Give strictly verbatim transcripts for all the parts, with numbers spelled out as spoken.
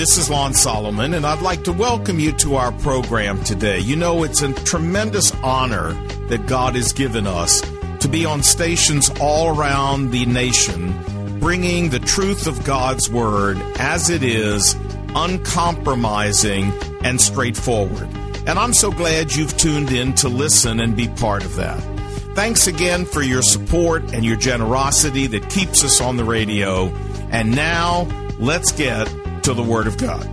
this is Lon Solomon, and I'd like to welcome you to our program today. You know, it's a tremendous honor that God has given us to be on stations all around the nation, bringing the truth of God's Word as it is, uncompromising and straightforward. And I'm so glad you've tuned in to listen and be part of that. Thanks again for your support and your generosity that keeps us on the radio. And now, let's get to the Word of God.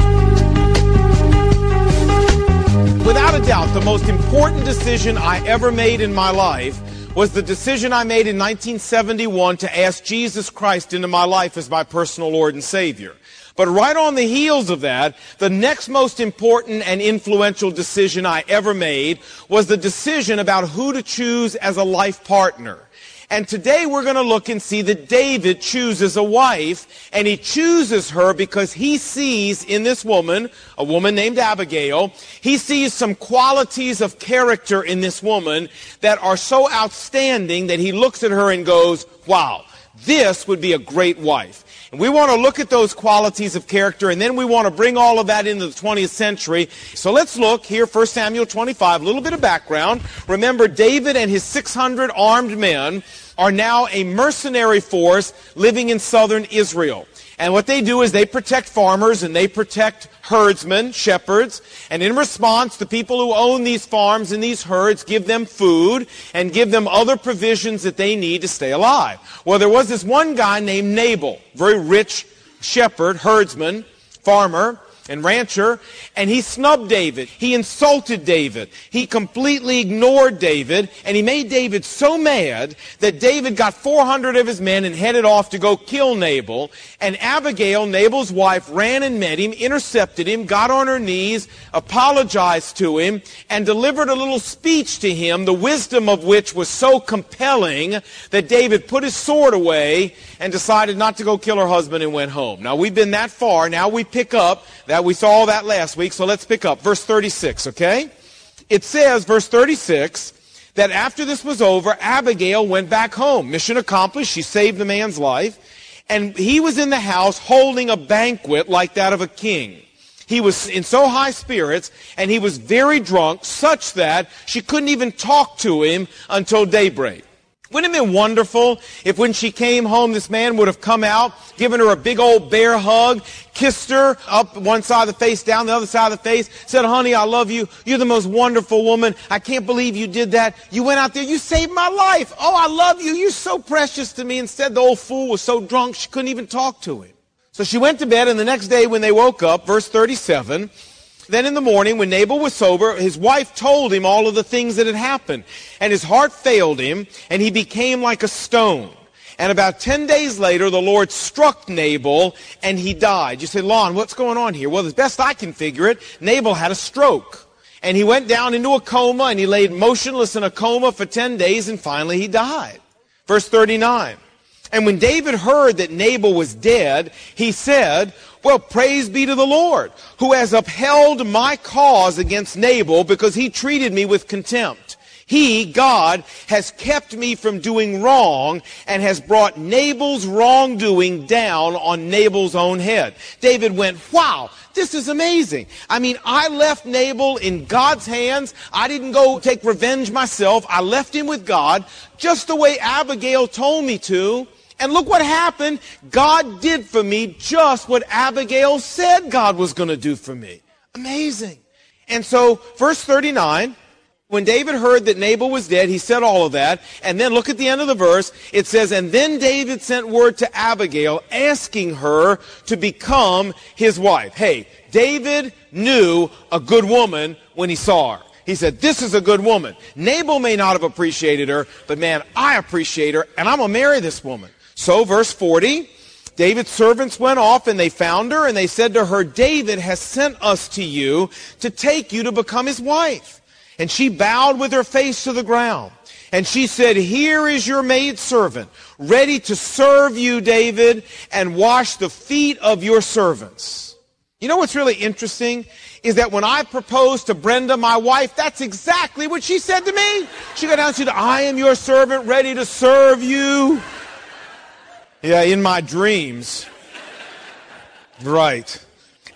Without a doubt, the most important decision I ever made in my life was the decision I made in nineteen seventy-one to ask Jesus Christ into my life as my personal Lord and Savior. But right on the heels of that, the next most important and influential decision I ever made was the decision about who to choose as a life partner. And today we're going to look and see that David chooses a wife, and he chooses her because he sees in this woman, a woman named Abigail, he sees some qualities of character in this woman that are so outstanding that he looks at her and goes, wow, this would be a great wife. And we want to look at those qualities of character, and then we want to bring all of that into the twentieth century. So let's look here, First Samuel twenty-five, a little bit of background. Remember, David and his six hundred armed men are now a mercenary force living in southern Israel. And what they do is they protect farmers and they protect herdsmen, shepherds. And in response, the people who own these farms and these herds give them food and give them other provisions that they need to stay alive. Well, there was this one guy named Nabal, very rich shepherd, herdsman, farmer, and rancher, and he snubbed David. He insulted David. He completely ignored David, and he made David so mad that David got four hundred of his men and headed off to go kill Nabal. And Abigail, Nabal's wife, ran and met him, intercepted him, got on her knees, apologized to him, and delivered a little speech to him, the wisdom of which was so compelling that David put his sword away and decided not to go kill her husband and went home. Now, we've been that far. Now we pick up that. We saw all that last week, so let's pick up. Verse thirty-six, okay? It says, verse thirty-six, that after this was over, Abigail went back home. Mission accomplished. She saved the man's life. And he was in the house holding a banquet like that of a king. He was in so high spirits, and he was very drunk, such that she couldn't even talk to him until daybreak. Wouldn't it have been wonderful if when she came home, this man would have come out, given her a big old bear hug, kissed her up one side of the face, down the other side of the face, said, honey, I love you. You're the most wonderful woman. I can't believe you did that. You went out there. You saved my life. Oh, I love you. You're so precious to me. Instead, the old fool was so drunk she couldn't even talk to him. So she went to bed, and the next day when they woke up, verse thirty-seven, then in the morning, when Nabal was sober, his wife told him all of the things that had happened. And his heart failed him, and he became like a stone. And about ten days later, the Lord struck Nabal, and he died. You say, Lon, what's going on here? Well, as best I can figure it, Nabal had a stroke. And he went down into a coma, and he laid motionless in a coma for ten days, and finally he died. Verse thirty-nine. And when David heard that Nabal was dead, he said, well, praise be to the Lord, who has upheld my cause against Nabal because he treated me with contempt. He, God, has kept me from doing wrong and has brought Nabal's wrongdoing down on Nabal's own head. David went, wow, this is amazing. I mean, I left Nabal in God's hands. I didn't go take revenge myself. I left him with God, just the way Abigail told me to. And look what happened. God did for me just what Abigail said God was going to do for me. Amazing. And so, verse thirty-nine, when David heard that Nabal was dead, he said all of that. And then look at the end of the verse. It says, and then David sent word to Abigail asking her to become his wife. Hey, David knew a good woman when he saw her. He said, this is a good woman. Nabal may not have appreciated her, but man, I appreciate her, and I'm going to marry this woman. So, verse forty, David's servants went off, and they found her, and they said to her, David has sent us to you to take you to become his wife. And she bowed with her face to the ground. And she said, here is your maidservant, ready to serve you, David, and wash the feet of your servants. You know what's really interesting is that when I proposed to Brenda, my wife, that's exactly what she said to me. She got down and said, I am your servant, ready to serve you. Yeah, in my dreams. Right.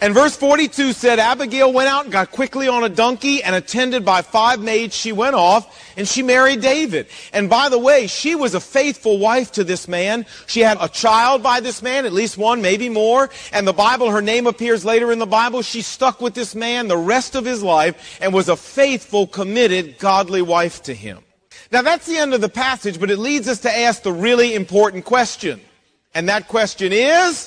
And verse forty-two said, Abigail went out and got quickly on a donkey, and attended by five maids, she went off, and she married David. And by the way, she was a faithful wife to this man. She had a child by this man, at least one, maybe more. And the Bible, her name appears later in the Bible. She stuck with this man the rest of his life and was a faithful, committed, godly wife to him. Now that's the end of the passage, but it leads us to ask the really important question. And that question is...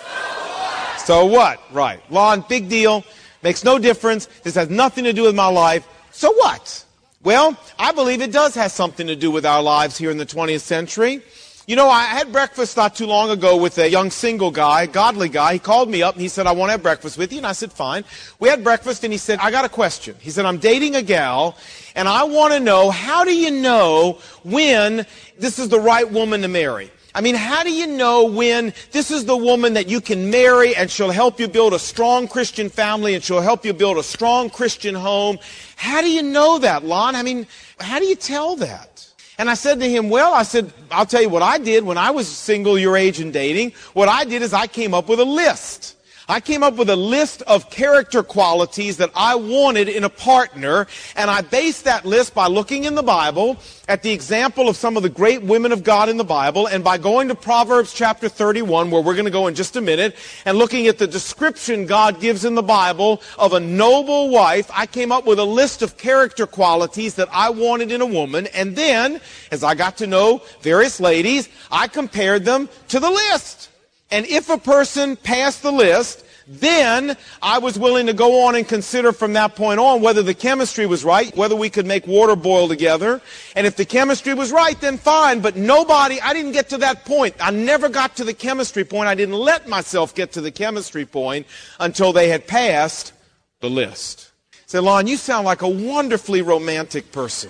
So what? Right. Lon, big deal. Makes no difference. This has nothing to do with my life. So what? Well, I believe it does have something to do with our lives here in the twentieth century. You know, I had breakfast not too long ago with a young single guy, godly guy. He called me up and he said, I want to have breakfast with you. And I said, fine. We had breakfast and he said, I got a question. He said, I'm dating a gal and I want to know, how do you know when this is the right woman to marry? I mean, how do you know when this is the woman that you can marry and she'll help you build a strong Christian family and she'll help you build a strong Christian home? How do you know that, Lon? I mean, how do you tell that? And I said to him, well, I said, I'll tell you what I did when I was single, your age, and dating. What I did is I came up with a list. I came up with a list of character qualities that I wanted in a partner, and I based that list by looking in the Bible at the example of some of the great women of God in the Bible, and by going to Proverbs chapter thirty-one, where we're going to go in just a minute, and looking at the description God gives in the Bible of a noble wife. I came up with a list of character qualities that I wanted in a woman, and then, as I got to know various ladies, I compared them to the list. And if a person passed the list, then I was willing to go on and consider from that point on whether the chemistry was right, whether we could make water boil together. And if the chemistry was right, then fine. But nobody, I didn't get to that point. I never got to the chemistry point. I didn't let myself get to the chemistry point until they had passed the list. Say, Lon, you sound like a wonderfully romantic person.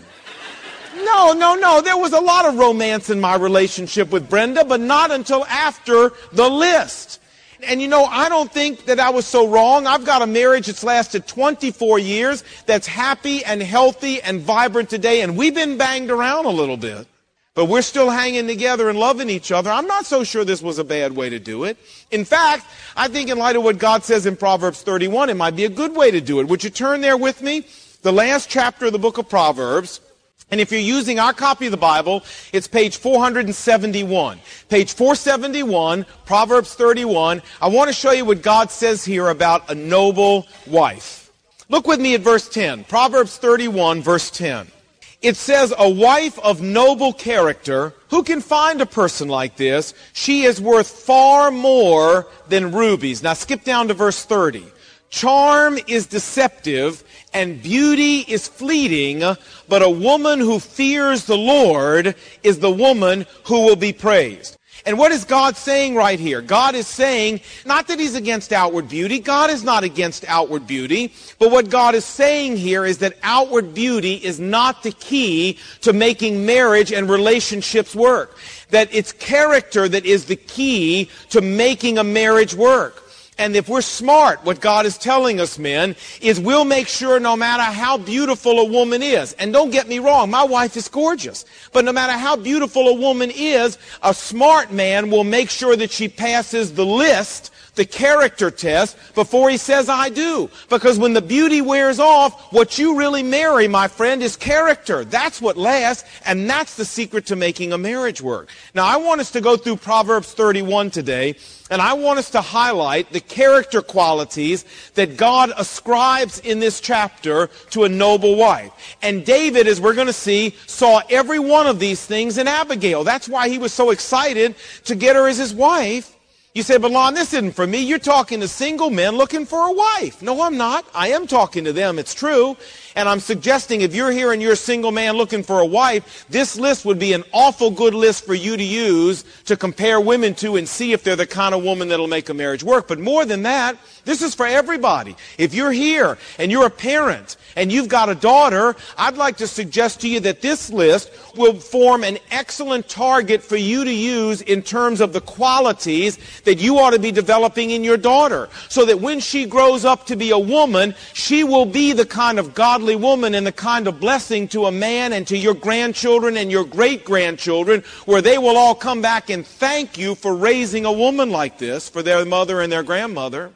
No, no, no. There was a lot of romance in my relationship with Brenda, but not until after the list. And you know, I don't think that I was so wrong. I've got a marriage that's lasted twenty-four years, that's happy and healthy and vibrant today, and we've been banged around a little bit. But we're still hanging together and loving each other. I'm not so sure this was a bad way to do it. In fact, I think in light of what God says in Proverbs thirty-one, it might be a good way to do it. Would you turn there with me? The last chapter of the book of Proverbs. And if you're using our copy of the Bible, it's page four seventy-one. Page four seventy-one, Proverbs thirty-one. I want to show you what God says here about a noble wife. Look with me at verse ten. Proverbs thirty-one, verse ten. It says, a wife of noble character, who can find a person like this? She is worth far more than rubies. Now skip down to verse thirty. Charm is deceptive, and beauty is fleeting, but a woman who fears the Lord is the woman who will be praised. And what is God saying right here? God is saying, not that he's against outward beauty. God is not against outward beauty. But what God is saying here is that outward beauty is not the key to making marriage and relationships work. That it's character that is the key to making a marriage work. And if we're smart, what God is telling us, men, is we'll make sure no matter how beautiful a woman is, and don't get me wrong, my wife is gorgeous, but no matter how beautiful a woman is, a smart man will make sure that she passes the list, the character test, before he says, I do. Because when the beauty wears off, what you really marry, my friend, is character. That's what lasts, and that's the secret to making a marriage work. Now, I want us to go through Proverbs thirty-one today, and I want us to highlight the character qualities that God ascribes in this chapter to a noble wife. And David, as we're going to see, saw every one of these things in Abigail. That's why he was so excited to get her as his wife. You say, but Lon, this isn't for me. You're talking to single men looking for a wife. No, I'm not. I am talking to them. It's true. And I'm suggesting if you're here and you're a single man looking for a wife, this list would be an awful good list for you to use to compare women to and see if they're the kind of woman that'll make a marriage work. But more than that, this is for everybody. If you're here and you're a parent and you've got a daughter, I'd like to suggest to you that this list will form an excellent target for you to use in terms of the qualities that you ought to be developing in your daughter, so that when she grows up to be a woman, she will be the kind of godly woman and the kind of blessing to a man and to your grandchildren and your great-grandchildren, where they will all come back and thank you for raising a woman like this for their mother and their grandmother.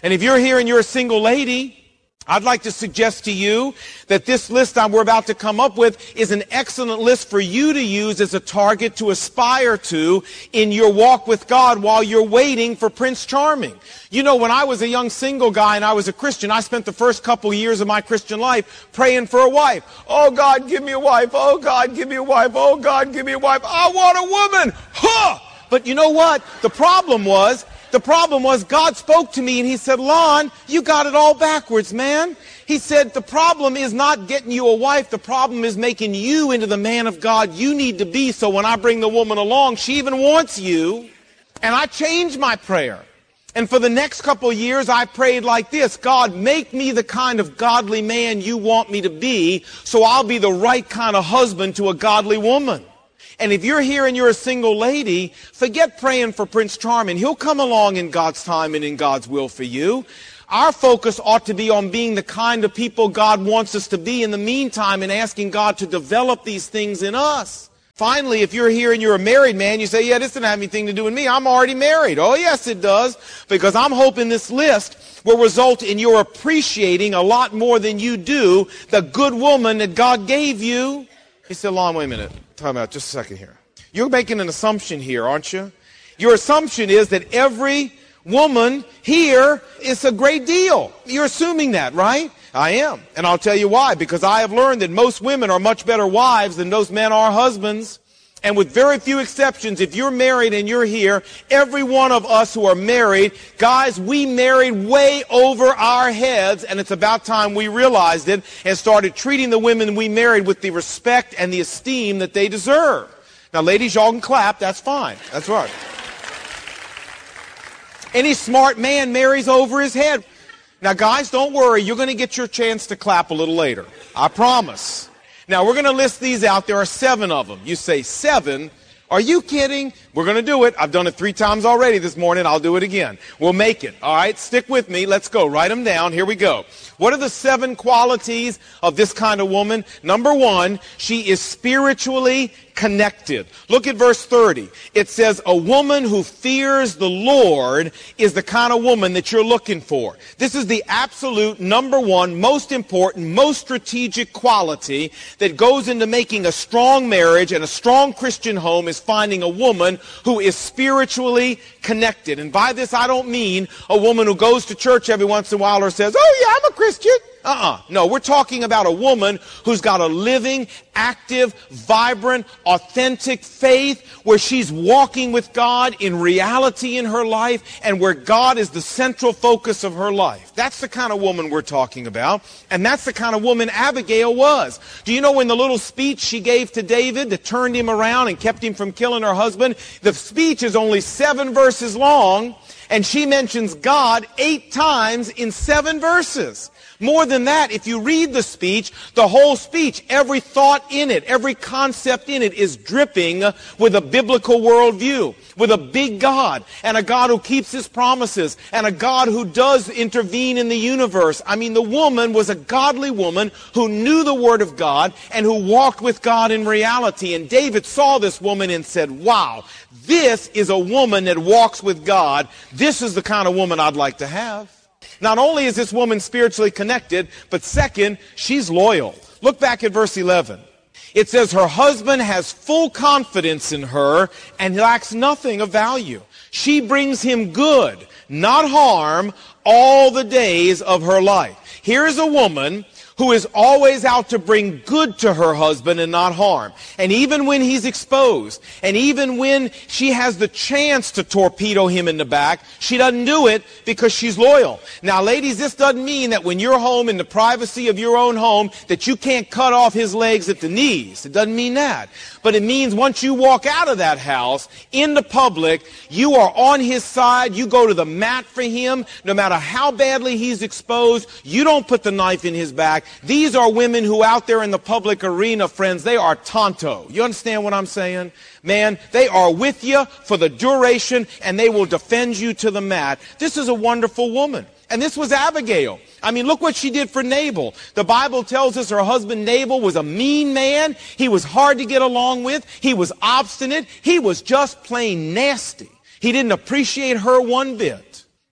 And if you're here and you're a single lady, I'd like to suggest to you that this list I'm, we're about to come up with is an excellent list for you to use as a target to aspire to in your walk with God while you're waiting for Prince Charming. You know, when I was a young single guy and I was a Christian, I spent the first couple years of my Christian life praying for a wife. Oh, God, give me a wife. Oh, God, give me a wife. Oh, God, give me a wife. I want a woman. Huh! But you know what? The problem was, The problem was God spoke to me and he said, Lon, you got it all backwards, man. He said, the problem is not getting you a wife. The problem is making you into the man of God you need to be. So when I bring the woman along, she even wants you. And I changed my prayer. And for the next couple of years, I prayed like this: God, make me the kind of godly man you want me to be, so I'll be the right kind of husband to a godly woman. And if you're here and you're a single lady, forget praying for Prince Charming. He'll come along in God's time and in God's will for you. Our focus ought to be on being the kind of people God wants us to be in the meantime and asking God to develop these things in us. Finally, if you're here and you're a married man, you say, yeah, this doesn't have anything to do with me. I'm already married. Oh, yes, it does. Because I'm hoping this list will result in your appreciating a lot more than you do the good woman that God gave you. He said, Lon, wait a minute. Time out just a second here. You're making an assumption here, aren't you? Your assumption is that every woman here is a great deal. You're assuming that, right? I am. And I'll tell you why. Because I have learned that most women are much better wives than those men are husbands. And with very few exceptions, if you're married and you're here, every one of us who are married, guys, we married way over our heads, and it's about time we realized it and started treating the women we married with the respect and the esteem that they deserve. Now, ladies, y'all can clap. That's fine. That's right. Any smart man marries over his head. Now, guys, don't worry. You're going to get your chance to clap a little later. I promise. Now, we're going to list these out. There are seven of them. You say, seven? Are you kidding? We're going to do it. I've done it three times already this morning. I'll do it again. We'll make it. All right? Stick with me. Let's go. Write them down. Here we go. What are the seven qualities of this kind of woman? Number one, she is spiritually connected. Look at verse thirty. It says, a woman who fears the Lord is the kind of woman that you're looking for. This is the absolute number one, most important, most strategic quality that goes into making a strong marriage and a strong Christian home, is finding a woman who is spiritually connected. And by this, I don't mean a woman who goes to church every once in a while or says, oh yeah, I'm a Christian. Uh-uh. No, we're talking about a woman who's got a living, active, vibrant, authentic faith where she's walking with God in reality in her life and where God is the central focus of her life. That's the kind of woman we're talking about, and that's the kind of woman Abigail was. Do you know in the little speech she gave to David that turned him around and kept him from killing her husband? The speech is only seven verses long, and she mentions God eight times in seven verses. More than that, if you read the speech, the whole speech, every thought in it, every concept in it is dripping with a biblical worldview, with a big God, and a God who keeps his promises, and a God who does intervene in the universe. I mean, the woman was a godly woman who knew the Word of God and who walked with God in reality. And David saw this woman and said, wow, this is a woman that walks with God. This is the kind of woman I'd like to have. Not only is this woman spiritually connected, but second, she's loyal. Look back at verse eleven. It says her husband has full confidence in her and lacks nothing of value. She brings him good, not harm, all the days of her life. Here is a woman who is always out to bring good to her husband and not harm. And even when he's exposed, and even when she has the chance to torpedo him in the back, she doesn't do it because she's loyal. Now, ladies, this doesn't mean that when you're home in the privacy of your own home that you can't cut off his legs at the knees. It doesn't mean that. But it means once you walk out of that house in the public, you are on his side. You go to the mat for him. No matter how badly he's exposed, you don't put the knife in his back. These are women who out there in the public arena, friends, they are tonto. You understand what I'm saying? Man, they are with you for the duration and they will defend you to the mat. This is a wonderful woman. And this was Abigail. I mean, look what she did for Nabal. The Bible tells us her husband Nabal was a mean man. He was hard to get along with. He was obstinate. He was just plain nasty. He didn't appreciate her one bit.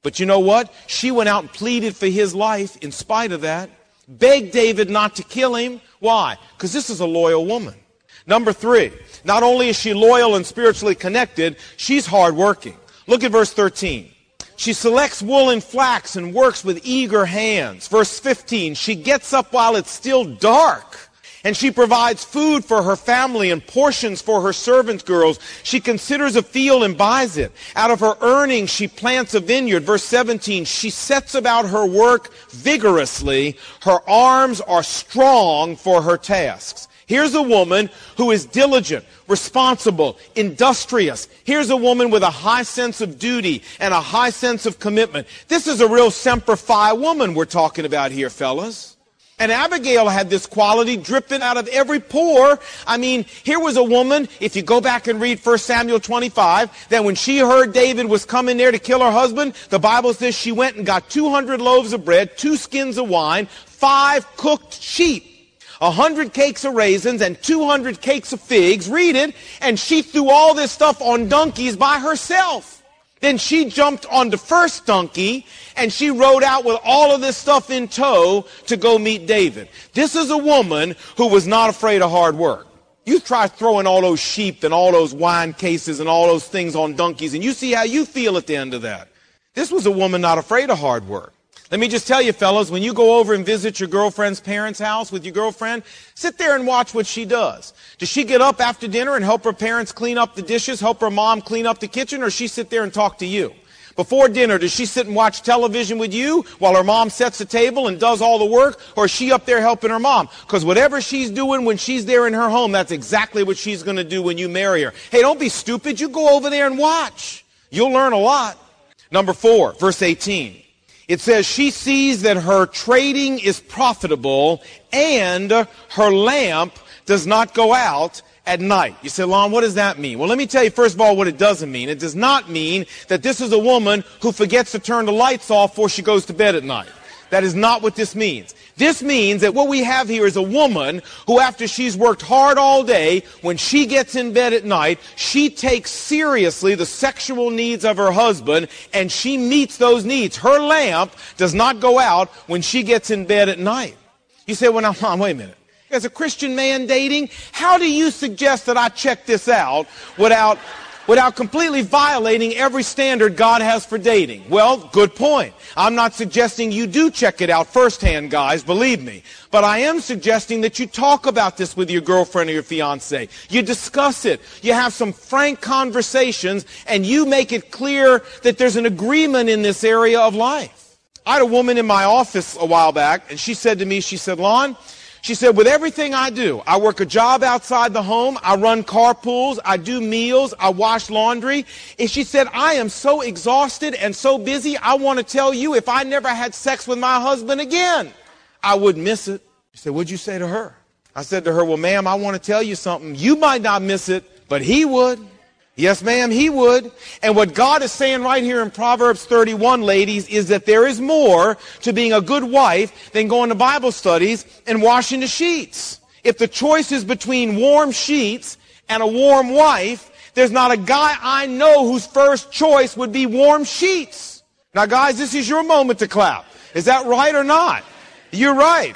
But you know what? She went out and pleaded for his life in spite of that. Begged David not to kill him. Why? Because this is a loyal woman. Number three, not only is she loyal and spiritually connected, she's hardworking. Look at verse thirteen. She selects wool and flax and works with eager hands. Verse fifteen, she gets up while it's still dark. And she provides food for her family and portions for her servant girls. She considers a field and buys it. Out of her earnings, she plants a vineyard. Verse seventeen, she sets about her work vigorously. Her arms are strong for her tasks. Here's a woman who is diligent, responsible, industrious. Here's a woman with a high sense of duty and a high sense of commitment. This is a real Semper Fi woman we're talking about here, fellas. And Abigail had this quality dripping out of every pore. I mean, here was a woman, if you go back and read First Samuel twenty-five, that when she heard David was coming there to kill her husband, the Bible says she went and got two hundred loaves of bread, two skins of wine, five cooked sheep, a hundred cakes of raisins, and two hundred cakes of figs. Read it. And she threw all this stuff on donkeys by herself. Then she jumped on the first donkey, and she rode out with all of this stuff in tow to go meet David. This is a woman who was not afraid of hard work. You try throwing all those sheep and all those wine cases and all those things on donkeys, and you see how you feel at the end of that. This was a woman not afraid of hard work. Let me just tell you, fellas, when you go over and visit your girlfriend's parents' house with your girlfriend, sit there and watch what she does. Does she get up after dinner and help her parents clean up the dishes, help her mom clean up the kitchen, or does she sit there and talk to you? Before dinner, does she sit and watch television with you while her mom sets the table and does all the work, or is she up there helping her mom? Because whatever she's doing when she's there in her home, that's exactly what she's going to do when you marry her. Hey, don't be stupid. You go over there and watch. You'll learn a lot. Number four, verse eighteen. It says she sees that her trading is profitable and her lamp does not go out at night. You say, Lon, what does that mean? Well, let me tell you first of all what it doesn't mean. It does not mean that this is a woman who forgets to turn the lights off before she goes to bed at night. That is not what this means. This means that what we have here is a woman who, after she's worked hard all day, when she gets in bed at night, she takes seriously the sexual needs of her husband, and she meets those needs. Her lamp does not go out when she gets in bed at night. You say, well, now, Mom, wait a minute. As a Christian man dating, how do you suggest that I check this out without... without completely violating every standard God has for dating? Well, good point. I'm not suggesting you do check it out firsthand, guys, believe me. But I am suggesting that you talk about this with your girlfriend or your fiancé. You discuss it. You have some frank conversations, and you make it clear that there's an agreement in this area of life. I had a woman in my office a while back, and she said to me, she said, Lon, she said, with everything I do, I work a job outside the home, I run carpools, I do meals, I wash laundry. And she said, I am so exhausted and so busy, I want to tell you, if I never had sex with my husband again, I wouldn't miss it. She said, what'd you say to her? I said to her, well, ma'am, I want to tell you something. You might not miss it, but he would. Yes, ma'am, he would. And what God is saying right here in Proverbs thirty-one, ladies, is that there is more to being a good wife than going to Bible studies and washing the sheets. If the choice is between warm sheets and a warm wife, there's not a guy I know whose first choice would be warm sheets. Now, guys, this is your moment to clap. Is that right or not? You're right.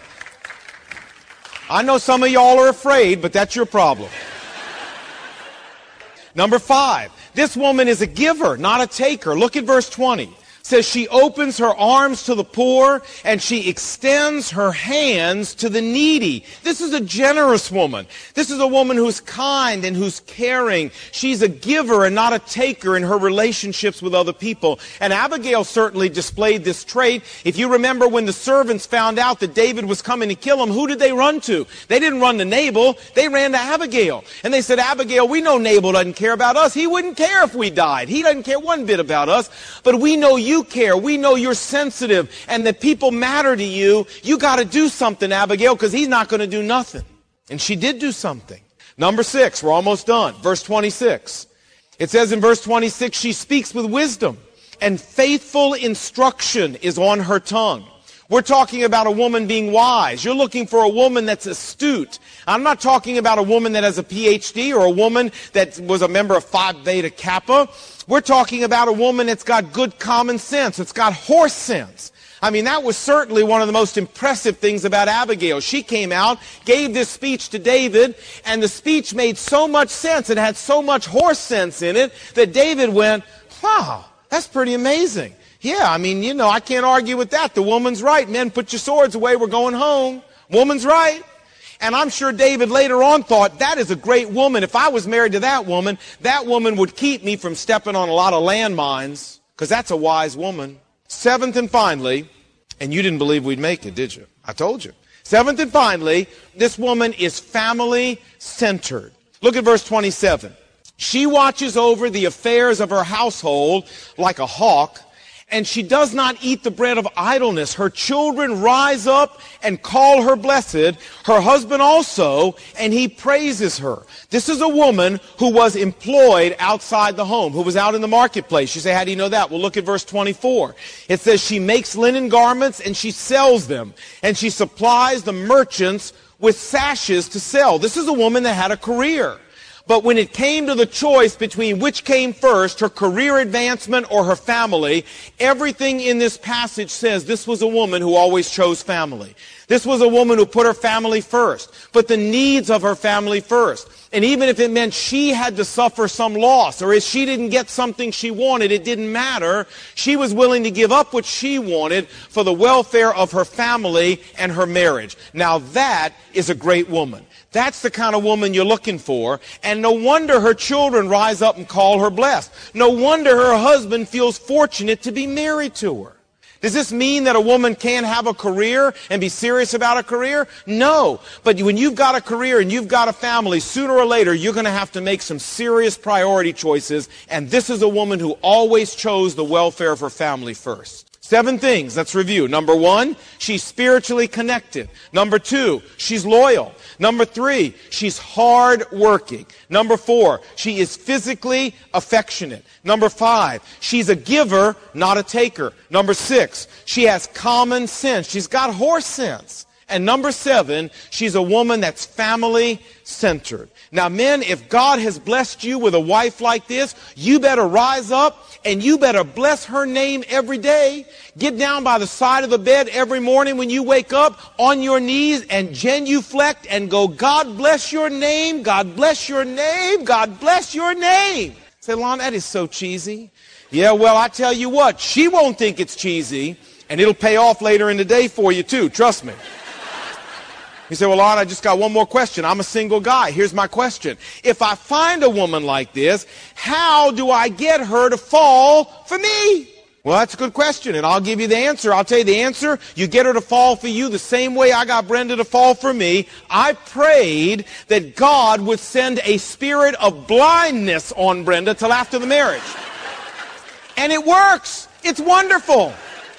I know some of y'all are afraid, but that's your problem. Number five, this woman is a giver, not a taker. Look at verse twenty. It says she opens her arms to the poor and she extends her hands to the needy. This is a generous woman. This is a woman who's kind and who's caring. She's a giver and not a taker in her relationships with other people. And Abigail certainly displayed this trait. If you remember when the servants found out that David was coming to kill him, who did they run to? They didn't run to Nabal. They ran to Abigail. And they said, Abigail, we know Nabal doesn't care about us. He wouldn't care if we died. He doesn't care one bit about us. But we know you care. We know you're sensitive and that people matter to you. You got to do something, Abigail, because he's not going to do nothing. And she did do something. Number six, we're almost done. Verse twenty-six. It says in verse twenty-six, she speaks with wisdom and faithful instruction is on her tongue. We're talking about a woman being wise. You're looking for a woman that's astute. I'm not talking about a woman that has a P H D or a woman that was a member of Phi Beta Kappa. We're talking about a woman that's got good common sense. It's got horse sense. I mean, that was certainly one of the most impressive things about Abigail. She came out, gave this speech to David, and the speech made so much sense. It had so much horse sense in it that David went, wow, that's pretty amazing. Yeah, I mean, you know, I can't argue with that. The woman's right. Men, put your swords away. We're going home. Woman's right. And I'm sure David later on thought, that is a great woman. If I was married to that woman, that woman would keep me from stepping on a lot of landmines, because that's a wise woman. Seventh and finally, and you didn't believe we'd make it, did you? I told you. Seventh and finally, this woman is family-centered. Look at verse twenty-seven. She watches over the affairs of her household like a hawk, and she does not eat the bread of idleness. Her children rise up and call her blessed, her husband also, and he praises her. This is a woman who was employed outside the home, who was out in the marketplace. You say, how do you know that? Well, look at verse twenty-four. It says she makes linen garments and she sells them, and she supplies the merchants with sashes to sell. This is a woman that had a career. But when it came to the choice between which came first, her career advancement or her family, everything in this passage says this was a woman who always chose family. This was a woman who put her family first, put the needs of her family first. And even if it meant she had to suffer some loss, or if she didn't get something she wanted, it didn't matter. She was willing to give up what she wanted for the welfare of her family and her marriage. Now that is a great woman. That's the kind of woman you're looking for. And no wonder her children rise up and call her blessed. No wonder her husband feels fortunate to be married to her. Does this mean that a woman can't have a career and be serious about a career? No. But when you've got a career and you've got a family, sooner or later you're going to have to make some serious priority choices. And this is a woman who always chose the welfare of her family first. Seven things. Let's review. Number one, she's spiritually connected. Number two, she's loyal. Number three, she's hard-working. Number four, she is physically affectionate. Number five, she's a giver, not a taker. Number six, she has common sense. She's got horse sense. And number seven, she's a woman that's family-centered. Now, men, if God has blessed you with a wife like this, you better rise up and you better bless her name every day. Get down by the side of the bed every morning when you wake up on your knees and genuflect and go, God bless your name, God bless your name, God bless your name. Say, Lon, that is so cheesy. Yeah, well, I tell you what, she won't think it's cheesy, and it'll pay off later in the day for you too, trust me. You say, well, Lon, I just got one more question. I'm a single guy. Here's my question. If I find a woman like this, how do I get her to fall for me? Well, that's a good question, and I'll give you the answer. I'll tell you the answer. You get her to fall for you the same way I got Brenda to fall for me. I prayed that God would send a spirit of blindness on Brenda till after the marriage. And it works. It's wonderful.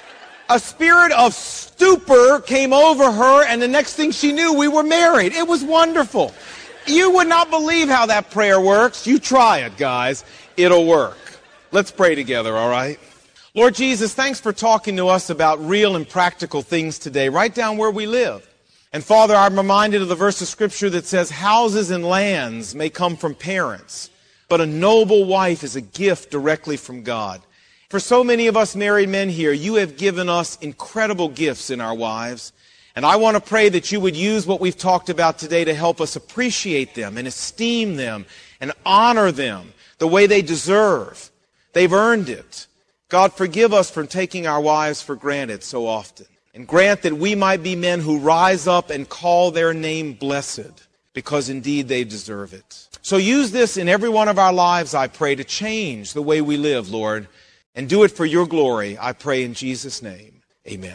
A spirit of stupor came over her, and the next thing she knew, we were married. It was wonderful. You would not believe how that prayer works. You try it, guys. It'll work. Let's pray together, all right? Lord Jesus, thanks for talking to us about real and practical things today, right down where we live. And Father, I'm reminded of the verse of Scripture that says, houses and lands may come from parents, but a noble wife is a gift directly from God. For so many of us married men here, you have given us incredible gifts in our wives. And I want to pray that you would use what we've talked about today to help us appreciate them and esteem them and honor them the way they deserve. They've earned it. God, forgive us for taking our wives for granted so often. And grant that we might be men who rise up and call their name blessed, because indeed they deserve it. So use this in every one of our lives, I pray, to change the way we live, Lord. And do it for your glory, I pray in Jesus' name. Amen.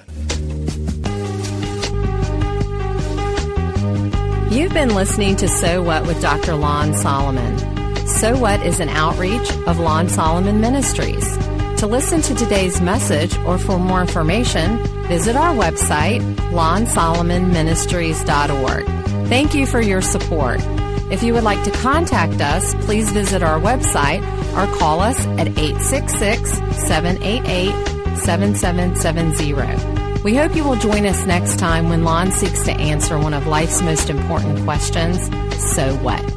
You've been listening to So What with Doctor Lon Solomon. So What is an outreach of Lon Solomon Ministries. To listen to today's message or for more information, visit our website, lon solomon ministries dot org. Thank you for your support. If you would like to contact us, please visit our website or call us at eight six six, seven eight eight, seven seven seven zero. We hope you will join us next time when Lon seeks to answer one of life's most important questions, so what?